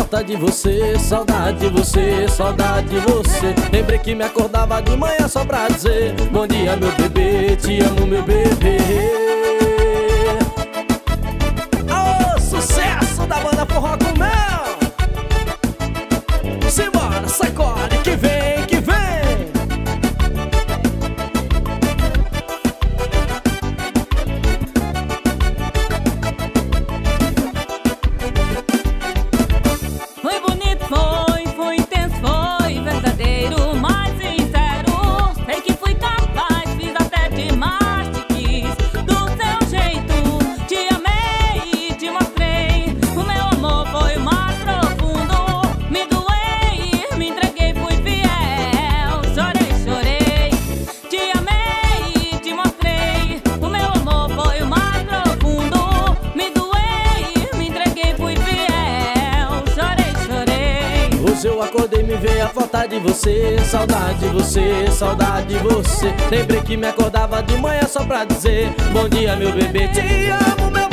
falta de você, saudade de você, saudade de você. Lembrei que me acordava de manhã só pra dizer bom dia meu bebê, te amo meu bebê. Ô, sucesso da banda Forró com Mel. Simbora, sacode que vem, que vem. Foi bonito, foi intenso, foi verdadeiro, mais sincero. Sei que fui capaz, fiz até demais, te quis do seu jeito. Te amei e te mostrei. O meu amor foi o mais profundo. Me doei, me entreguei, fui fiel. Chorei, chorei. Te amei e te mostrei. O meu amor foi o mais profundo. Me doei, me entreguei, fui fiel. Chorei, chorei. Hoje eu acordei, me veio a falta de você, saudade de você, saudade de você. Lembrei que me acordava de manhã só pra dizer bom dia meu bebê, te amo meu